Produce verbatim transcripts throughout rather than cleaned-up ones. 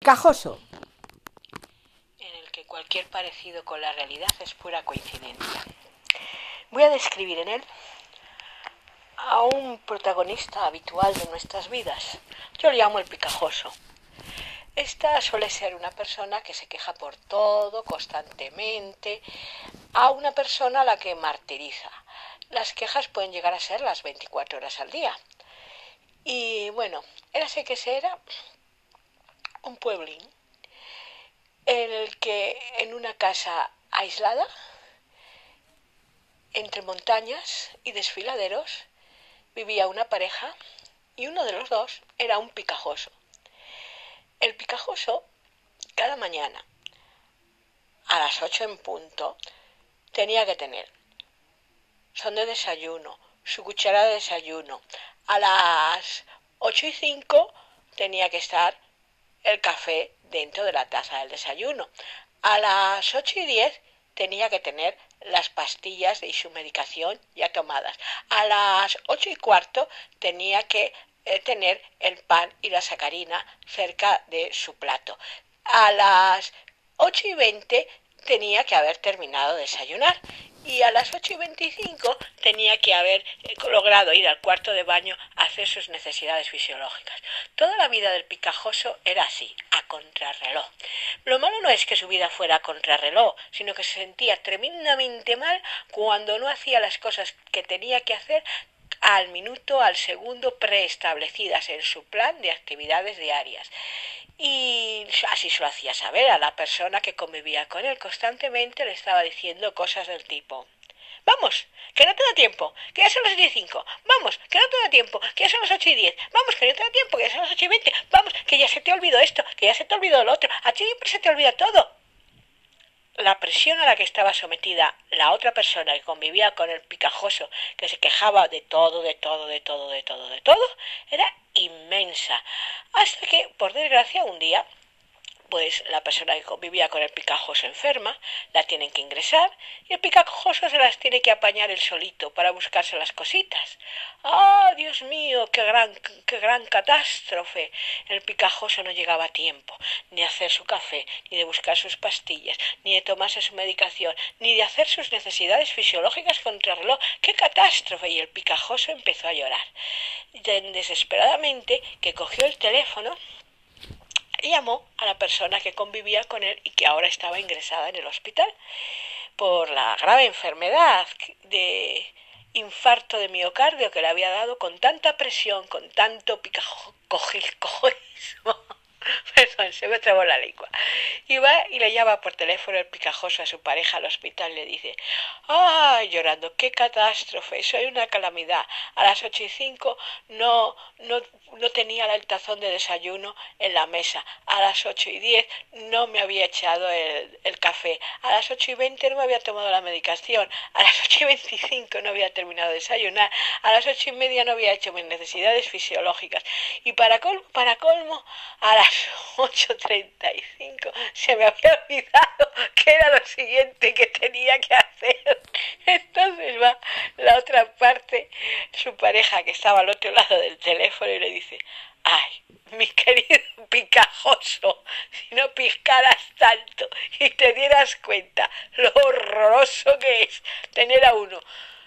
picajoso, en el que cualquier parecido con la realidad es pura coincidencia. Voy a describir en él a un protagonista habitual de nuestras vidas. Yo le llamo el picajoso. Esta suele ser una persona que se queja por todo, constantemente, a una persona a la que martiriza. Las quejas pueden llegar a ser las veinticuatro horas al día. Y bueno, érase que se era un pueblín en el que en una casa aislada, entre montañas y desfiladeros, vivía una pareja y uno de los dos era un picajoso. El picajoso, cada mañana, a las ocho en punto, tenía que tener son de desayuno, su cuchara de desayuno. A las ocho y cinco tenía que estar el café dentro de la taza del desayuno. A las ocho y diez tenía que tener las pastillas y su medicación ya tomadas. A las ocho y cuarto tenía que eh, tener el pan y la sacarina cerca de su plato. A las ocho y veinte tenía que haber terminado de desayunar. Y a las ocho y veinticinco tenía que haber logrado ir al cuarto de baño a hacer sus necesidades fisiológicas. Toda la vida del picajoso era así, a contrarreloj. Lo malo no es que su vida fuera a contrarreloj, sino que se sentía tremendamente mal cuando no hacía las cosas que tenía que hacer al minuto, al segundo, preestablecidas en su plan de actividades diarias. Y así se lo hacía saber a la persona que convivía con él. Constantemente le estaba diciendo cosas del tipo: vamos, que no te da tiempo, que ya son las ocho y cinco, vamos, que no te da tiempo, que ya son las ocho y diez, vamos, que no te da tiempo, que ya son las ocho y veinte, vamos, que ya se te olvidó esto, que ya se te olvidó lo otro, a ti siempre se te olvida todo. La presión a la que estaba sometida la otra persona que convivía con el picajoso, que se quejaba de todo, de todo, de todo, de todo, de todo, era inmensa. Hasta que, por desgracia, un día, pues la persona que convivía con el picajoso enferma, la tienen que ingresar y el picajoso se las tiene que apañar él solito para buscarse las cositas. ¡Ah, Dios mío, qué gran, qué gran catástrofe! El picajoso no llegaba a tiempo ni de hacer su café, ni de buscar sus pastillas, ni de tomarse su medicación, ni de hacer sus necesidades fisiológicas contra el reloj. ¡Qué catástrofe! Y el picajoso empezó a llorar, tan desesperadamente que cogió el teléfono y llamó a la persona que convivía con él y que ahora estaba ingresada en el hospital por la grave enfermedad de infarto de miocardio que le había dado con tanta presión, con tanto picajoismo. Perdón, se me trabó la lengua. Y va y le llama por teléfono el picajoso a su pareja al hospital y le dice: ¡ay, llorando, qué catástrofe! Soy una calamidad. A las ocho y cinco no, no, no tenía el tazón de desayuno en la mesa. A las ocho y diez no me había echado el, el café. A las ocho y veinte no me había tomado la medicación. A las ocho y veinticinco no había terminado de desayunar. A las ocho y media no había hecho mis necesidades fisiológicas. Y para colmo, para colmo, a las ocho treinta y cinco se me había olvidado que era lo siguiente que tenía que hacer. Entonces va la otra parte, su pareja que estaba al otro lado del teléfono, y le dice: ¡ay, mi querido picajoso, si no piscaras tanto y te dieras cuenta lo horroroso que es tener a uno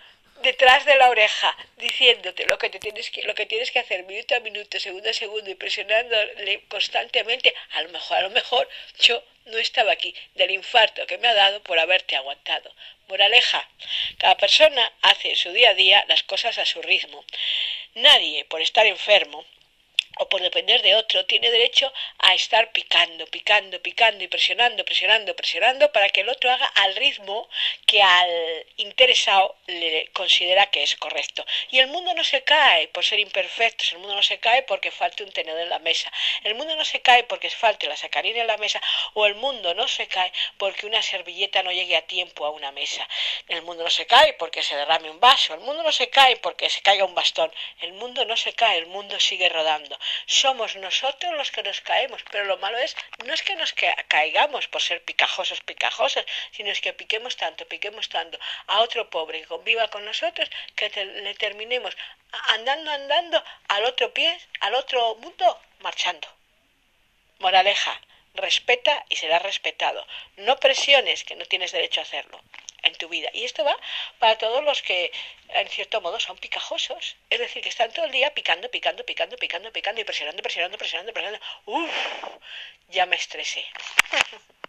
detrás de la oreja diciéndote lo que te tienes que lo que tienes que hacer minuto a minuto, segundo a segundo, y presionándole constantemente, a lo mejor a lo mejor yo no estaba aquí del infarto que me ha dado por haberte aguantado. Moraleja: cada persona hace en su día a día las cosas a su ritmo. Nadie, por estar enfermo o por depender de otro, tiene derecho a estar picando, picando, picando y presionando, presionando, presionando para que el otro haga al ritmo que al interesado le considera que es correcto. Y el mundo no se cae por ser imperfectos, el mundo no se cae porque falte un tenedor en la mesa, el mundo no se cae porque falte la sacarina en la mesa, o el mundo no se cae porque una servilleta no llegue a tiempo a una mesa, el mundo no se cae porque se derrame un vaso, el mundo no se cae porque se caiga un bastón, el mundo no se cae, el mundo sigue rodando. Somos nosotros los que nos caemos, pero lo malo es, no es que nos ca- caigamos por ser picajosos, picajosos, sino es que piquemos tanto, piquemos tanto a otro pobre que conviva con nosotros, que te- le terminemos andando, andando al otro pie, al otro mundo, marchando. Moraleja: respeta y serás respetado. No presiones, que no tienes derecho a hacerlo en tu vida. Y esto va para todos los que, en cierto modo, son picajosos. Es decir, que están todo el día picando, picando, picando, picando, picando y presionando, presionando, presionando, presionando. Uf, ya me estresé.